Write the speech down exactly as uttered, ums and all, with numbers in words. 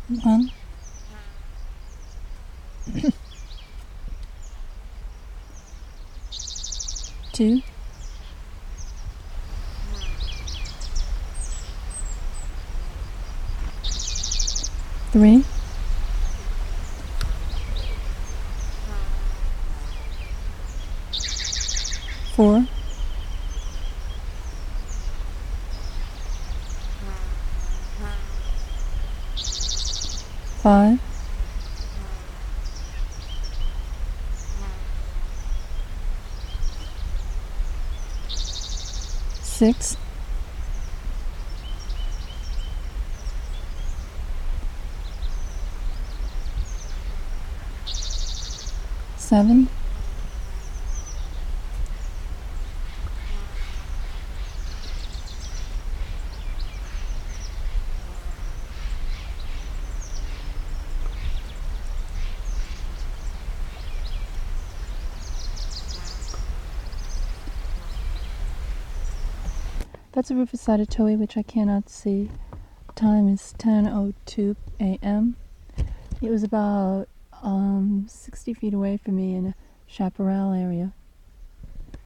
One, two, three, four, five, six, seven, that's a Rufus Towhee, which I cannot see. Time is ten oh two a m It was about um, sixty feet away from me in a chaparral area.